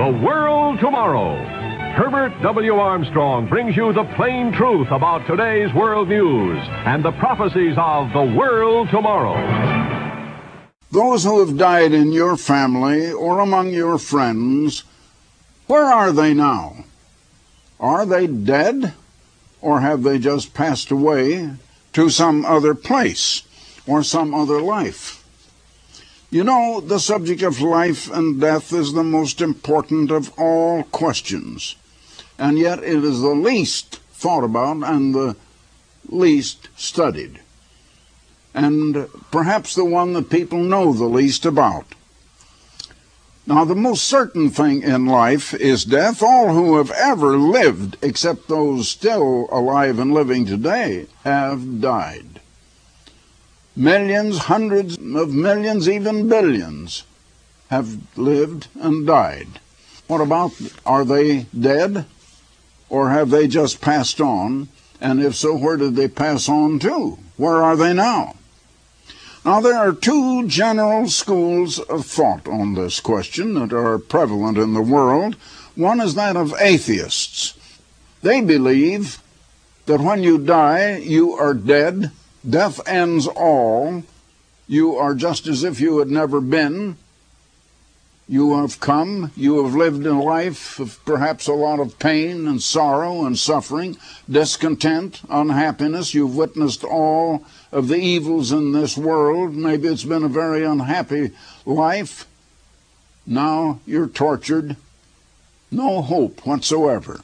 The World Tomorrow. Herbert W. Armstrong brings you the plain truth about today's world news and the prophecies of the world tomorrow. Those who have died in your family or among your friends, where are they now? Are they dead, or have they just passed away to some other place or some other life? You know, the subject of life and death is the most important of all questions, and yet it is the least thought about and the least studied, and perhaps the one that people know the least about. Now, the most certain thing in life is death. All who have ever lived, except those still alive and living today, have died. Millions, hundreds of millions, even billions have lived and died. What about, are they dead, or have they just passed on? And if so, where did they pass on to? Where are they now? Now, there are two general schools of thought on this question that are prevalent in the world. One is that of atheists. They believe that when you die, you are dead. Death ends all. You are just as if you had never been. You have come. You have lived a life of perhaps a lot of pain and sorrow and suffering, discontent, unhappiness. You've witnessed all of the evils in this world. Maybe it's been a very unhappy life. Now you're tortured. No hope whatsoever.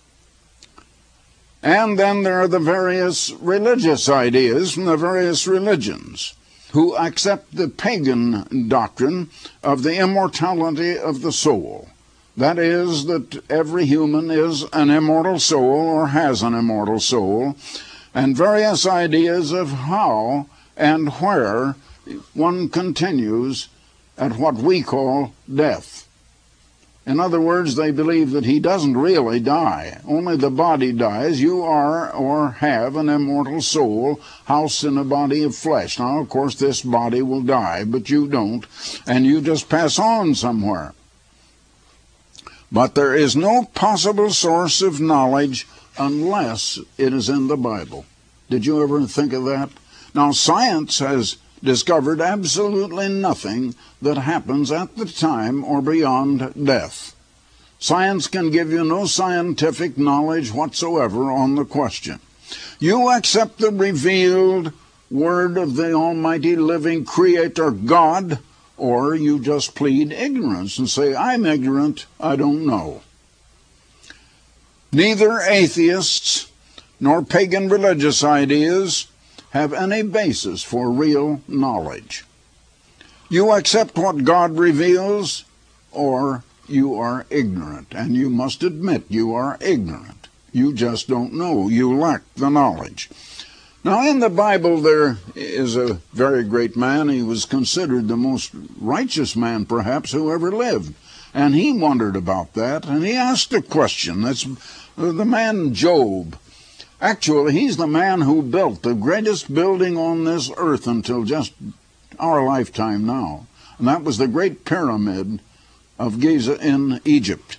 And then there are the various religious ideas from the various religions who accept the pagan doctrine of the immortality of the soul. That is, that every human is an immortal soul or has an immortal soul, and various ideas of how and where one continues at what we call death. In other words, they believe that he doesn't really die. Only the body dies. You are or have an immortal soul, housed in a body of flesh. Now, of course, this body will die, but you don't, and you just pass on somewhere. But there is no possible source of knowledge unless it is in the Bible. Did you ever think of that? Now, science has discovered absolutely nothing that happens at the time or beyond death. Science can give you no scientific knowledge whatsoever on the question. You accept the revealed word of the Almighty living Creator God, or you just plead ignorance and say, I'm ignorant, I don't know. Neither atheists nor pagan religious ideas have any basis for real knowledge. You accept what God reveals, or you are ignorant, and you must admit you are ignorant. You just don't know. You lack the knowledge. Now, in the Bible, there is a very great man. He was considered the most righteous man, perhaps, who ever lived. And he wondered about that, and he asked a question. That's the man Job. Actually, he's the man who built the greatest building on this earth until just our lifetime now. And that was the Great Pyramid of Giza in Egypt.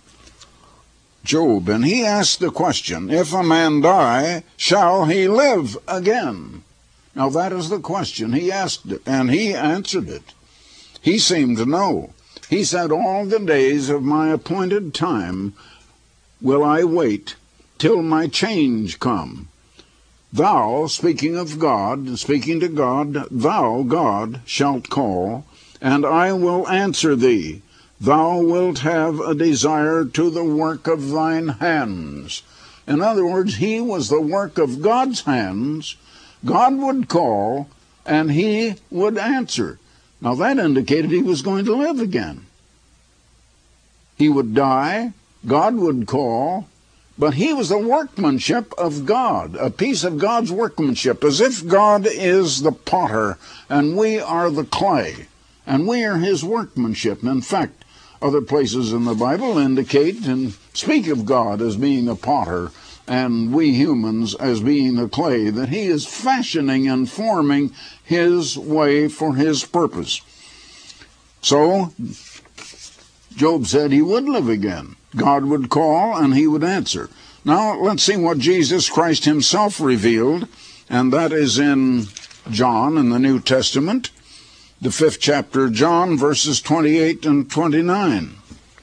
Job. And he asked the question, if a man die, shall he live again? Now that is the question. He asked it, and he answered it. He seemed to know. He said, all the days of my appointed time will I wait till my change come. Thou, speaking of God, speaking to God, thou, God, shalt call, and I will answer thee. Thou wilt have a desire to the work of thine hands. In other words, he was the work of God's hands. God would call, and he would answer. Now that indicated he was going to live again. He would die, God would call, but he was the workmanship of God, a piece of God's workmanship, as if God is the potter and we are the clay, and we are his workmanship. And in fact, other places in the Bible indicate and speak of God as being the potter and we humans as being the clay, that he is fashioning and forming his way for his purpose. So Job said he would live again. God would call and he would answer. Now let's see what Jesus Christ himself revealed, and that is in John in the New Testament, the 5th chapter of John, verses 28 and 29.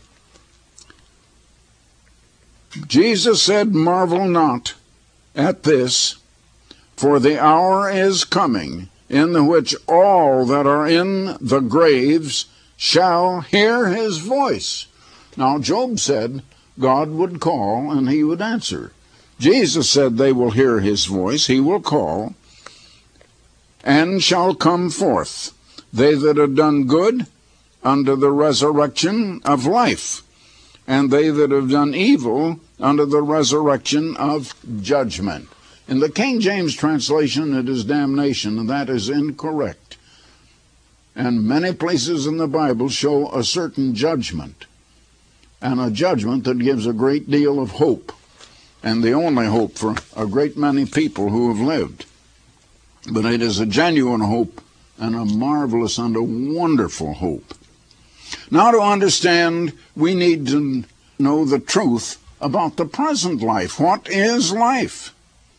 Jesus said, "Marvel not at this, for the hour is coming, in the which all that are in the graves shall hear his voice." Now Job said God would call and he would answer. Jesus said they will hear his voice, he will call, and shall come forth, they that have done good unto the resurrection of life, and they that have done evil unto the resurrection of judgment. In the King James translation, it is damnation, and that is incorrect. And many places in the Bible show a certain judgment, and a judgment that gives a great deal of hope, and the only hope for a great many people who have lived. But it is a genuine hope, and a marvelous and a wonderful hope. Now, to understand, we need to know the truth about the present life. What is life?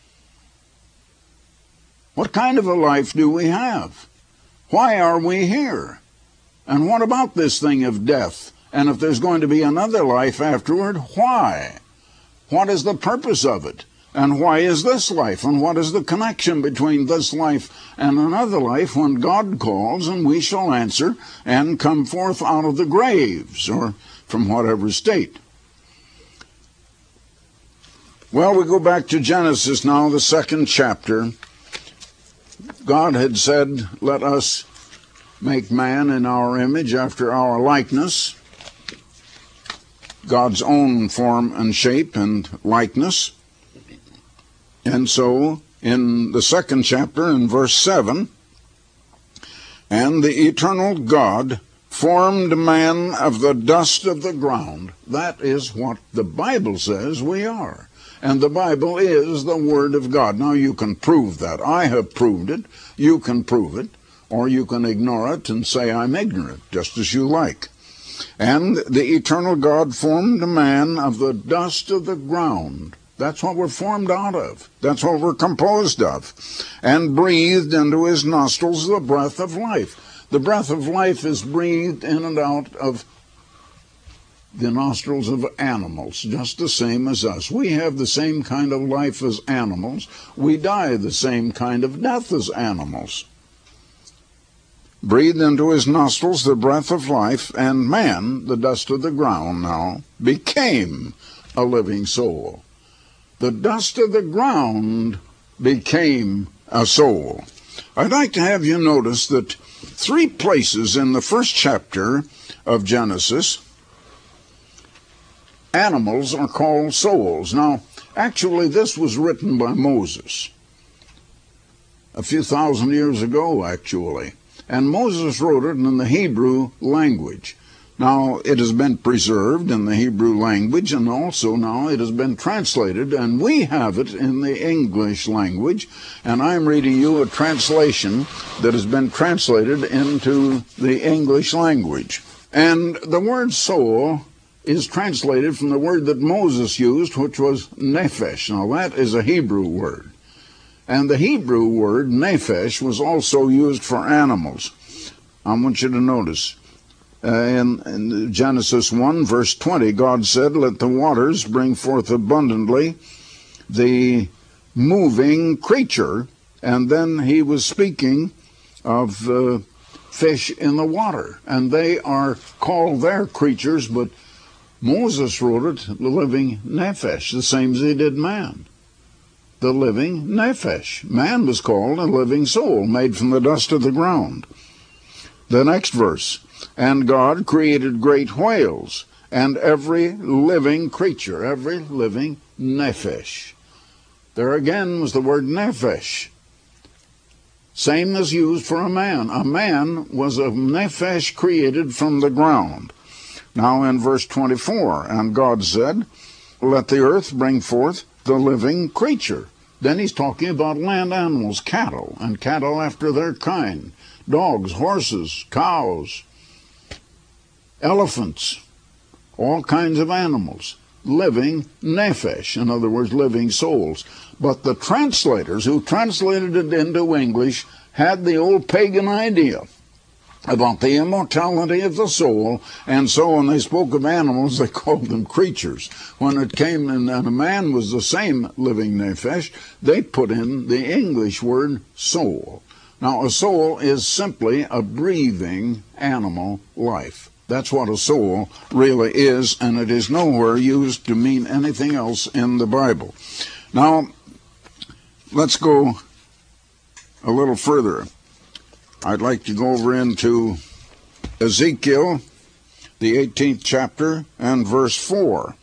What kind of a life do we have? Why are we here? And what about this thing of death? And if there's going to be another life afterward, why? What is the purpose of it? And why is this life? And what is the connection between this life and another life when God calls and we shall answer and come forth out of the graves or from whatever state? Well, we go back to Genesis now, the 2nd chapter. God had said, "Let us make man in our image, after our likeness," God's own form and shape and likeness. And so, in the 2nd chapter, in verse 7, "And the eternal God formed man of the dust of the ground." That is what the Bible says we are. And the Bible is the Word of God. Now, you can prove that. I have proved it. You can prove it. Or you can ignore it and say I'm ignorant, just as you like. "And the eternal God formed man of the dust of the ground." That's what we're formed out of. That's what we're composed of. "And breathed into his nostrils the breath of life." The breath of life is breathed in and out of the nostrils of animals, just the same as us. We have the same kind of life as animals. We die the same kind of death as animals. "Breathed into his nostrils the breath of life, and man," the dust of the ground now, "became a living soul." The dust of the ground became a soul. I'd like to have you notice that 3 places in the 1st chapter of Genesis, animals are called souls. Now, actually, this was written by Moses a few thousand years ago, actually. And Moses wrote it in the Hebrew language. Now, it has been preserved in the Hebrew language, and also now it has been translated, and we have it in the English language. And I'm reading you a translation that has been translated into the English language. And the word soul is translated from the word that Moses used, which was nephesh. Now, that is a Hebrew word. And the Hebrew word, nephesh, was also used for animals. I want you to notice, in Genesis 1, verse 20, God said, "Let the waters bring forth abundantly the moving creature." And then he was speaking of fish in the water. And they are called their creatures, but Moses wrote it the living nephesh, the same as he did man. The living nephesh. Man was called a living soul, made from the dust of the ground. The next verse, "And God created great whales, and every living creature," every living nephesh. There again was the word nephesh. Same as used for a man. A man was a nephesh created from the ground. Now in verse 24, "And God said, Let the earth bring forth the living creature." Then he's talking about land animals, cattle, and cattle after their kind, dogs, horses, cows, elephants, all kinds of animals, living nephesh, in other words, living souls. But the translators who translated it into English had the old pagan idea about the immortality of the soul, and so when they spoke of animals, they called them creatures. When it came in that a man was the same living nephesh, they put in the English word soul. Now, a soul is simply a breathing animal life. That's what a soul really is, and it is nowhere used to mean anything else in the Bible. Now, let's go a little further. I'd like to go over into Ezekiel, the 18th chapter, and verse 4.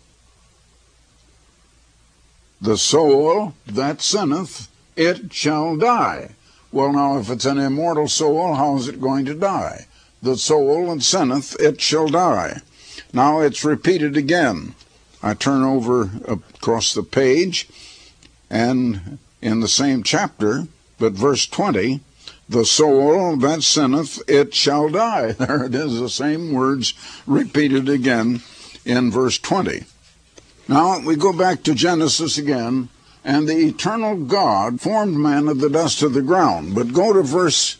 The soul that sinneth, it shall die. Well, now, if it's an immortal soul, how is it going to die? The soul that sinneth, it shall die. Now it's repeated again. I turn over across the page, and in the same chapter, but verse 20, the soul that sinneth, it shall die. There it is, the same words repeated again in verse 20. Now we go back to Genesis again, and the eternal God formed man of the dust of the ground. But go to verse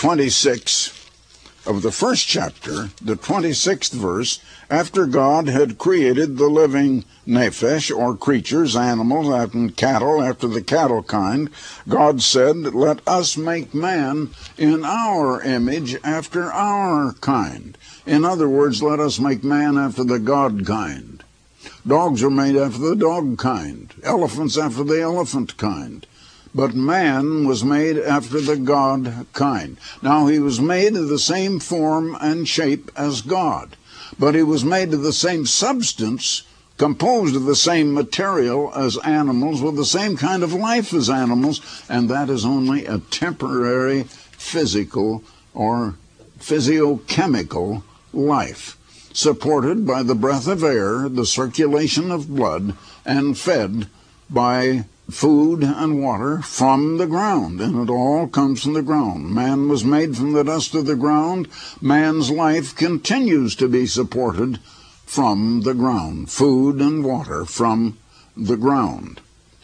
26 of the first chapter, the 26th verse. After God had created the living nephesh, or creatures, animals, and cattle, after the cattle kind, God said, let us make man in our image, after our kind. In other words, let us make man after the God kind. Dogs are made after the dog kind, elephants after the elephant kind. But man was made after the God kind. Now, he was made of the same form and shape as God, but he was made of the same substance, composed of the same material as animals, with the same kind of life as animals, and that is only a temporary physical or physiochemical life, supported by the breath of air, the circulation of blood, and fed by food and water from the ground, and it all comes from the ground. Man was made from the dust of the ground. Man's life continues to be supported from the ground, food and water from the ground.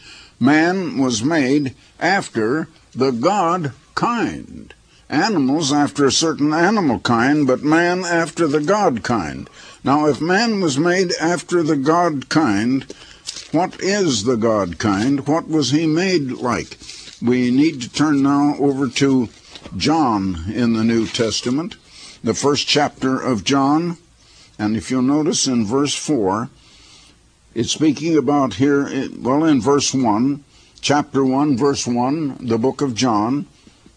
Man was made after the God kind. Animals after a certain animal kind, but man after the God kind. Now, if man was made after the God kind, what is the God kind? What was he made like? We need to turn now over to John in the New Testament, the first chapter of John. And if you'll notice in verse 4, it's speaking about here, in verse 1, chapter 1, verse 1, the book of John.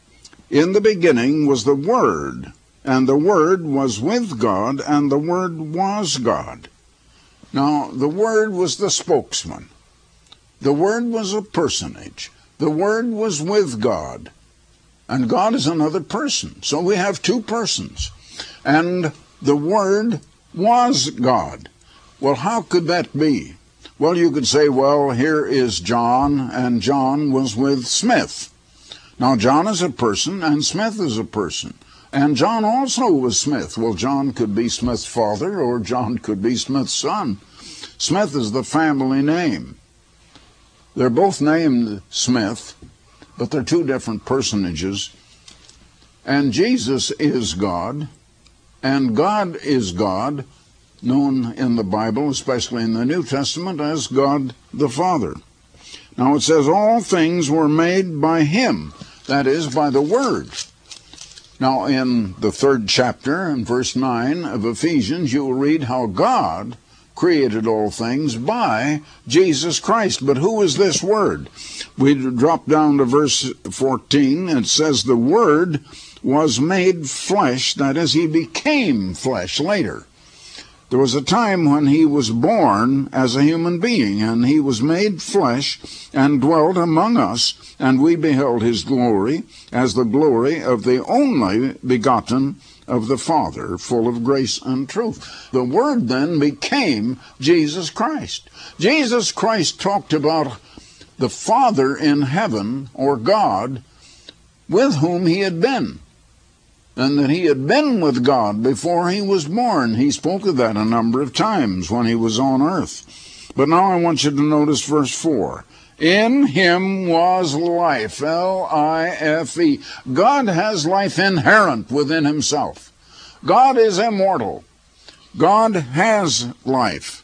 In the beginning was the Word, and the Word was with God, and the Word was God. Now, the Word was the spokesman. The Word was a personage. The Word was with God. And God is another person. So we have two persons. And the Word was God. Well, how could that be? Well, you could say, well, here is John, and John was with Smith. Now, John is a person, and Smith is a person. And John also was Smith. Well, John could be Smith's father, or John could be Smith's son. Smith is the family name. They're both named Smith, but they're two different personages. And Jesus is God, and God is God, known in the Bible, especially in the New Testament, as God the Father. Now it says, all things were made by him, that is, by the Word. Now, in the 3rd chapter, in verse 9 of Ephesians, you will read how God created all things by Jesus Christ. But who is this Word? We drop down to verse 14. It says, the Word was made flesh, that is, he became flesh later. There was a time when he was born as a human being, and he was made flesh and dwelt among us, and we beheld his glory as the glory of the only begotten of the Father, full of grace and truth. The Word then became Jesus Christ. Jesus Christ talked about the Father in heaven, or God, with whom he had been. and that he had been with God before he was born. He spoke of that a number of times when he was on earth. But now I want you to notice verse 4. In him was life, L-I-F-E. God has life inherent within himself. God is immortal. God has life.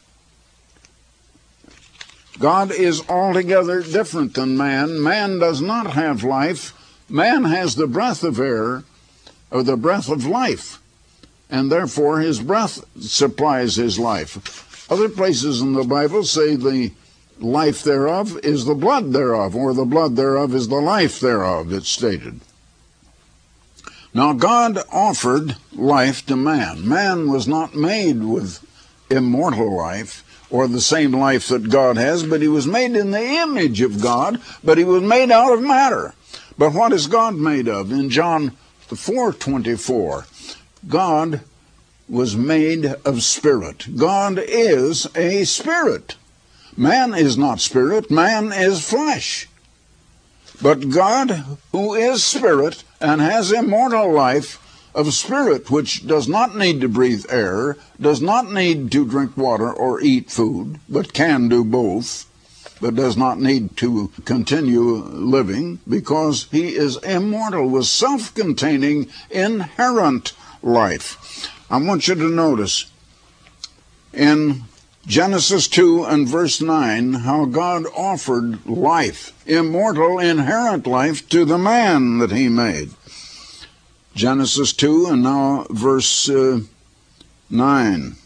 God is altogether different than man. Man does not have life. Man has the breath of air, or the breath of life, and therefore his breath supplies his life. Other places in the Bible say the life thereof is the blood thereof, or the blood thereof is the life thereof, it's stated. Now God offered life to man. Man was not made with immortal life, or the same life that God has, but he was made in the image of God, but he was made out of matter. But what is God made of? In John 4:24, God was made of spirit. God is a spirit. Man is not spirit, man is flesh. But God, who is spirit and has immortal life of spirit, which does not need to breathe air, does not need to drink water or eat food, but can do both, but does not need to continue living, because he is immortal with self-containing inherent life. I want you to notice in Genesis 2 and verse 9 how God offered life, immortal, inherent life, to the man that he made. Genesis 2 and now verse 9.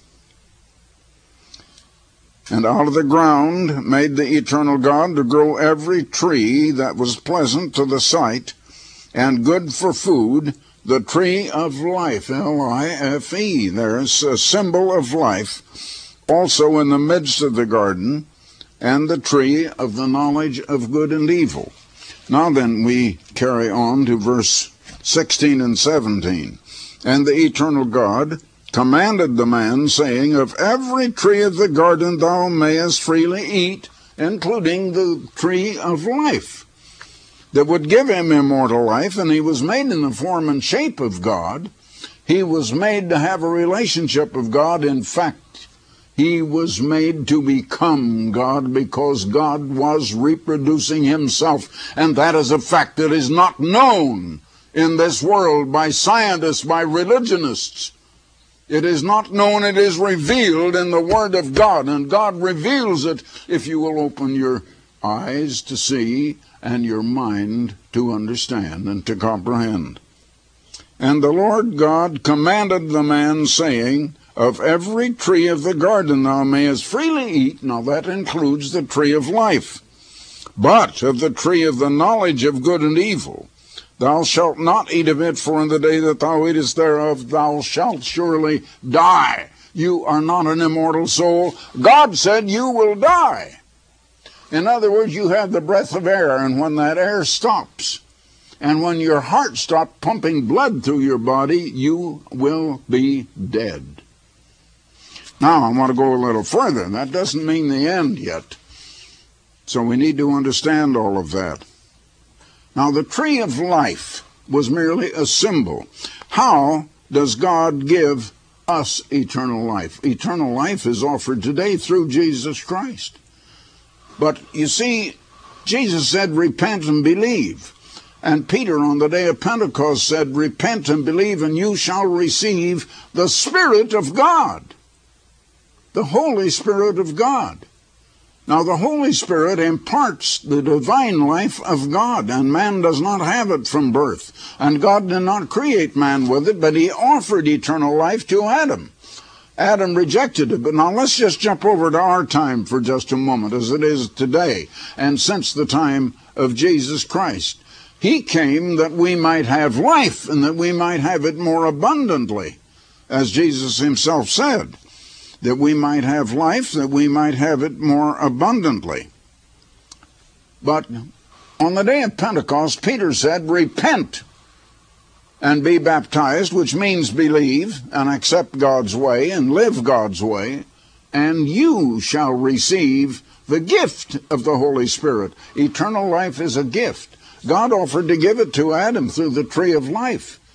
And out of the ground made the eternal God to grow every tree that was pleasant to the sight and good for food, the tree of life, L-I-F-E. There's a symbol of life also in the midst of the garden, and the tree of the knowledge of good and evil. Now then, we carry on to verse 16 and 17. And the eternal God commanded the man, saying, of every tree of the garden thou mayest freely eat, including the tree of life, that would give him immortal life. And he was made in the form and shape of God. He was made to have a relationship with God. In fact, he was made to become God, because God was reproducing himself. And that is a fact that is not known in this world by scientists, by religionists. It is not known, it is revealed in the Word of God, and God reveals it if you will open your eyes to see and your mind to understand and to comprehend. And the Lord God commanded the man, saying, of every tree of the garden thou mayest freely eat. Now that includes the tree of life. But of the tree of the knowledge of good and evil thou shalt not eat of it, for in the day that thou eatest thereof thou shalt surely die. You are not an immortal soul. God said you will die. In other words, you have the breath of air, and when that air stops, and when your heart stops pumping blood through your body, you will be dead. Now, I want to go a little further. That doesn't mean the end yet. So we need to understand all of that. Now, the tree of life was merely a symbol. How does God give us eternal life? Eternal life is offered today through Jesus Christ. But you see, Jesus said, repent and believe. And Peter on the day of Pentecost said, repent and believe, and you shall receive the Spirit of God. The Holy Spirit of God. Now, the Holy Spirit imparts the divine life of God, and man does not have it from birth. And God did not create man with it, but he offered eternal life to Adam. Adam rejected it. But now let's just jump over to our time for just a moment, as it is today, and since the time of Jesus Christ. He came that we might have life, and that we might have it more abundantly, as Jesus himself said. That we might have life, that we might have it more abundantly. But on the day of Pentecost, Peter said, repent and be baptized, which means believe and accept God's way and live God's way, and you shall receive the gift of the Holy Spirit. Eternal life is a gift. God offered to give it to Adam through the tree of life.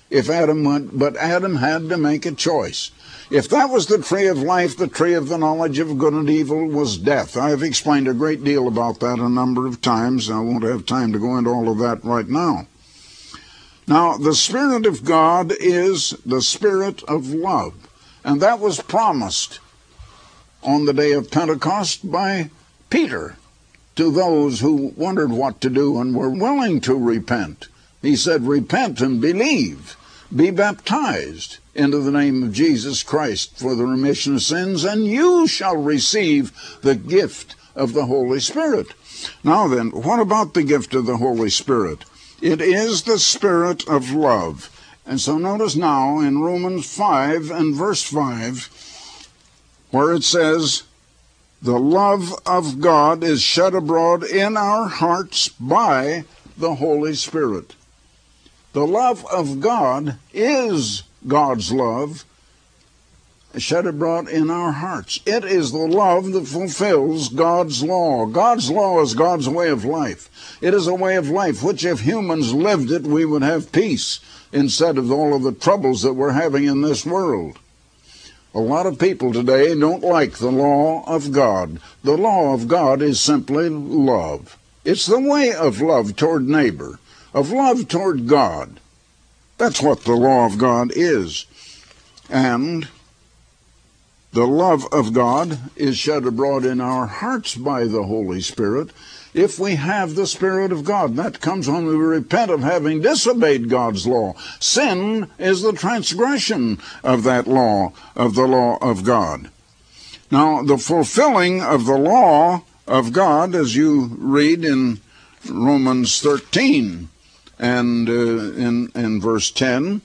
if Adam went, but Adam had to make a choice. If that was the tree of life, the tree of the knowledge of good and evil was death. I have explained a great deal about that a number of times. I won't have time to go into all of that right now. Now, the Spirit of God is the Spirit of love, and that was promised on the day of Pentecost by Peter to those who wondered what to do and were willing to repent. He said, repent and believe, be baptized into the name of Jesus Christ for the remission of sins, and you shall receive the gift of the Holy Spirit. Now then, what about the gift of the Holy Spirit? It is the Spirit of love. And so notice now in Romans 5 and verse 5, where it says, the love of God is shed abroad in our hearts by the Holy Spirit. The love of God is God's love shed abroad in our hearts. It is the love that fulfills God's law. God's law is God's way of life. It is a way of life which, if humans lived it, we would have peace instead of all of the troubles that we're having in this world. A lot of people today don't like the law of God. The law of God is simply love. It's the way of love toward neighbor, of love toward God. That's what the law of God is. And the love of God is shed abroad in our hearts by the Holy Spirit if we have the Spirit of God. That comes when we repent of having disobeyed God's law. Sin is the transgression of that law, of the law of God. Now, the fulfilling of the law of God, as you read in Romans 13 and in verse 10,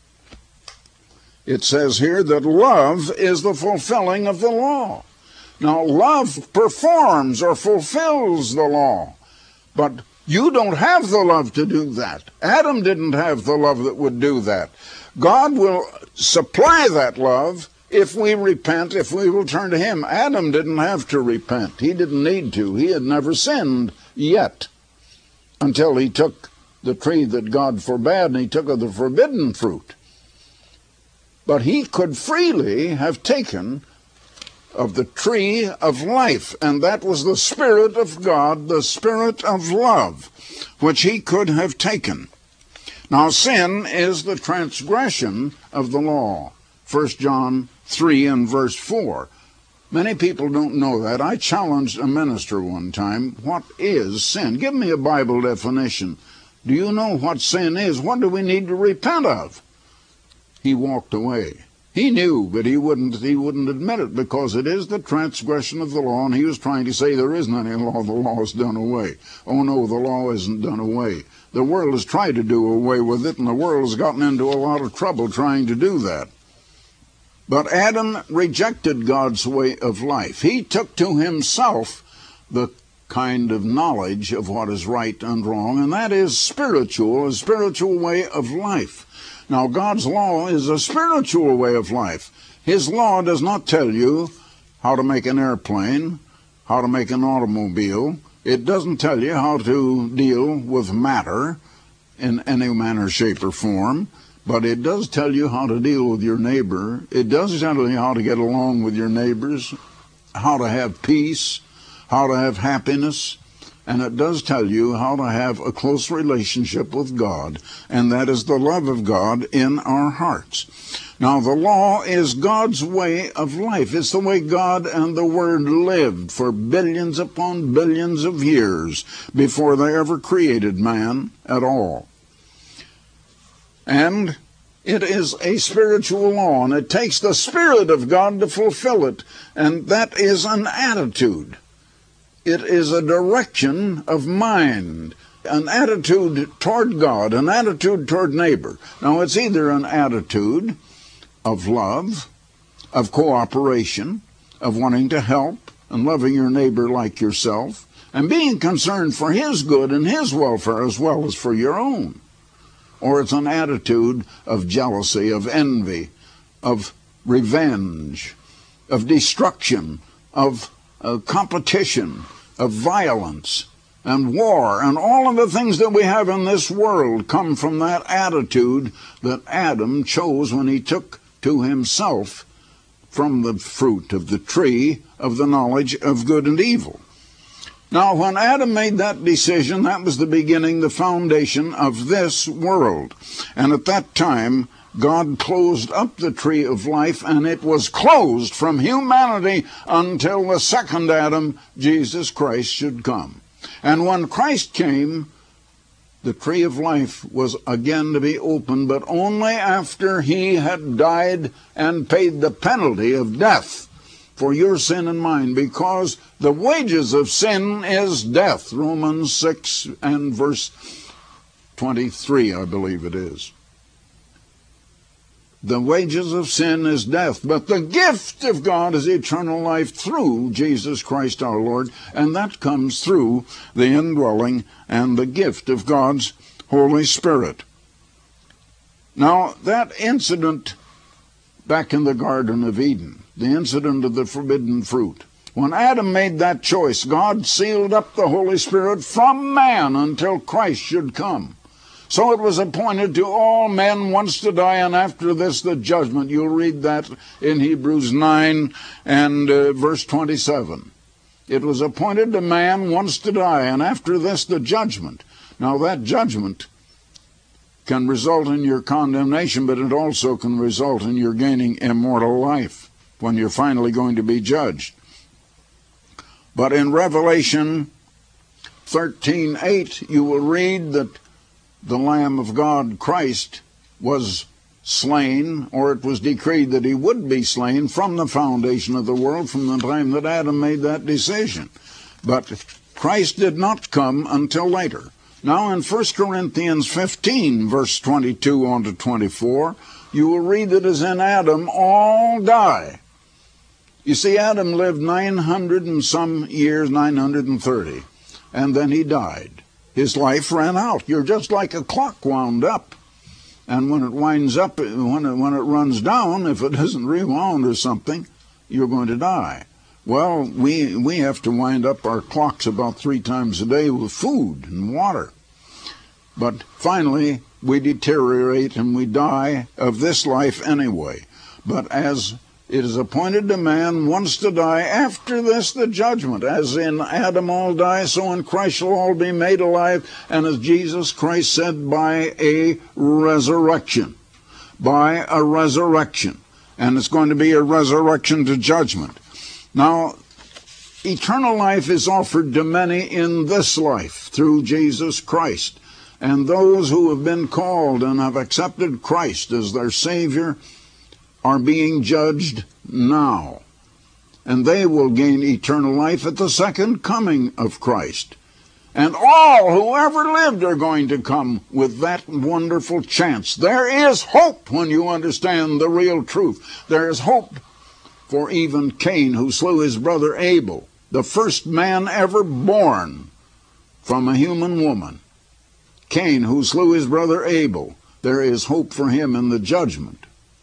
it says here that love is the fulfilling of the law. Now, love performs or fulfills the law, but you don't have the love to do that. Adam didn't have the love that would do that. God will supply that love if we repent, if we will turn to Him. Adam didn't have to repent. He didn't need to. He had never sinned yet until he took the tree that God forbade, and he took of the forbidden fruit. But he could freely have taken of the tree of life, and that was the Spirit of God, the Spirit of love, which he could have taken. Now, sin is the transgression of the law. 1 John 3 and verse 4. Many people don't know that. I challenged a minister one time, what is sin? Give me a Bible definition. Do you know what sin is? What do we need to repent of? He walked away. He knew, but he wouldn't admit it, because it is the transgression of the law, and he was trying to say there isn't any law, the law is done away. Oh no, the law isn't done away. The world has tried to do away with it, and the world has gotten into a lot of trouble trying to do that. But Adam rejected God's way of life. He took to himself the kind of knowledge of what is right and wrong, and that is spiritual, a spiritual way of life. Now, God's law is a spiritual way of life. His law does not tell you how to make an airplane, how to make an automobile. It doesn't tell you how to deal with matter in any manner, shape, or form. But it does tell you how to deal with your neighbor. It does tell you how to get along with your neighbors, how to have peace, how to have happiness. And it does tell you how to have a close relationship with God, and that is the love of God in our hearts. Now, the law is God's way of life. It's the way God and the Word lived for billions upon billions of years before they ever created man at all. And it is a spiritual law, and it takes the Spirit of God to fulfill it, and that is an attitude. It is a direction of mind, an attitude toward God, an attitude toward neighbor. Now, it's either an attitude of love, of cooperation, of wanting to help and loving your neighbor like yourself, and being concerned for his good and his welfare as well as for your own. Or it's an attitude of jealousy, of envy, of revenge, of destruction, of competition, of violence, and war and all of the things that we have in this world come from that attitude that Adam chose when he took to himself from the fruit of the tree of the knowledge of good and evil. Now, when Adam made that decision, that was the beginning, the foundation of this world. And at that time, God closed up the tree of life, and it was closed from humanity until the second Adam, Jesus Christ, should come. And when Christ came, the tree of life was again to be opened, but only after he had died and paid the penalty of death for your sin and mine, because the wages of sin is death. Romans 6 and verse 23, I believe it is. The wages of sin is death, but the gift of God is eternal life through Jesus Christ our Lord, and that comes through the indwelling and the gift of God's Holy Spirit. Now, that incident back in the Garden of Eden, the incident of the forbidden fruit, when Adam made that choice, God sealed up the Holy Spirit from man until Christ should come. So it was appointed to all men once to die, and after this the judgment. You'll read that in Hebrews 9 and verse 27. It was appointed to man once to die, and after this the judgment. Now that judgment can result in your condemnation, but it also can result in your gaining immortal life when you're finally going to be judged. But in Revelation 13:8, you will read that the Lamb of God, Christ, was slain, or it was decreed that he would be slain from the foundation of the world, from the time that Adam made that decision. But Christ did not come until later. Now in 1 Corinthians 15, verse 22 on to 24, you will read that as in Adam all die. You see, Adam lived 900 and some years, 930, and then he died. His life ran out. You're just like a clock wound up. And when it winds up, when it runs down, if it isn't rewound or something, you're going to die. Well, we have to wind up our clocks about 3 times a day with food and water. But finally, we deteriorate and we die of this life anyway. But as it is appointed to man once to die, after this the judgment. As in Adam all die, so in Christ shall all be made alive, and as Jesus Christ said, by a resurrection. By a resurrection. And it's going to be a resurrection to judgment. Now, eternal life is offered to many in this life through Jesus Christ. And those who have been called and have accepted Christ as their Savior are being judged now. And they will gain eternal life at the second coming of Christ. And all who ever lived are going to come with that wonderful chance. There is hope when you understand the real truth. There is hope for even Cain, who slew his brother Abel, the first man ever born from a human woman. Cain, who slew his brother Abel, there is hope for him in the judgment.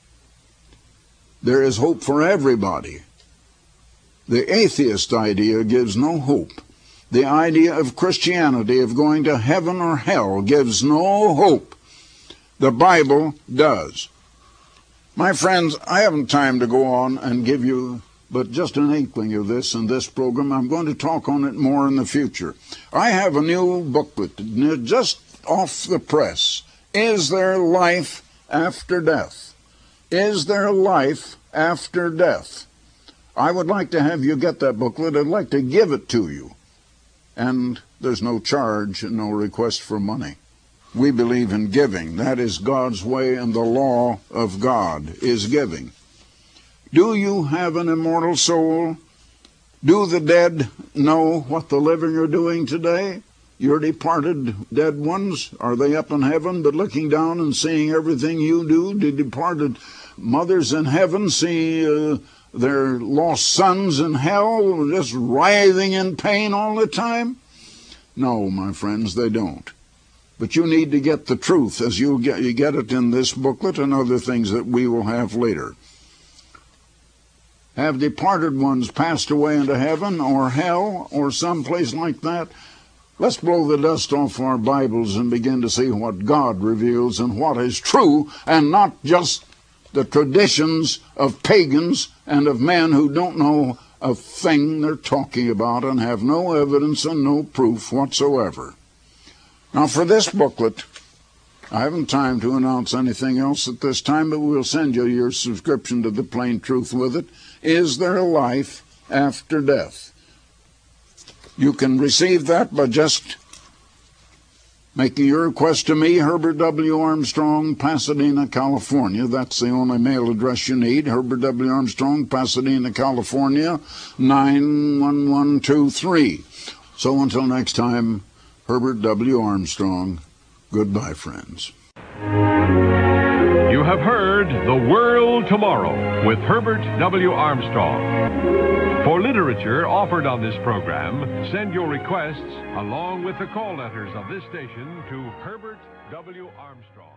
There is hope for everybody. The atheist idea gives no hope. The idea of Christianity, of going to heaven or hell, gives no hope. The Bible does. My friends, I haven't time to go on and give you but just an inkling of this in this program. I'm going to talk on it more in the future. I have a new booklet just off the press. Is there life after death? Is there life after death? I would like to have you get that booklet. I'd like to give it to you. And there's no charge and no request for money. We believe in giving. That is God's way, and the law of God is giving. Do you have an immortal soul? Do the dead know what the living are doing today? Your departed dead ones, are they up in heaven but looking down and seeing everything you do? Do departed mothers in heaven see their lost sons in hell just writhing in pain all the time? No, my friends, they don't. But you need to get the truth as you get it in this booklet and other things that we will have later. Have departed ones passed away into heaven or hell or someplace like that? Let's blow the dust off our Bibles and begin to see what God reveals and what is true, and not just the traditions of pagans and of men who don't know a thing they're talking about and have no evidence and no proof whatsoever. Now, for this booklet, I haven't time to announce anything else at this time, but we'll send you your subscription to The Plain Truth with it. Is there a life after death? You can receive that by just making your request to me, Herbert W. Armstrong, Pasadena, California. That's the only mail address you need. Herbert W. Armstrong, Pasadena, California, 91123. So until next time, Herbert W. Armstrong, goodbye, friends. You have heard The World Tomorrow with Herbert W. Armstrong. For literature offered on this program, send your requests along with the call letters of this station to Herbert W. Armstrong.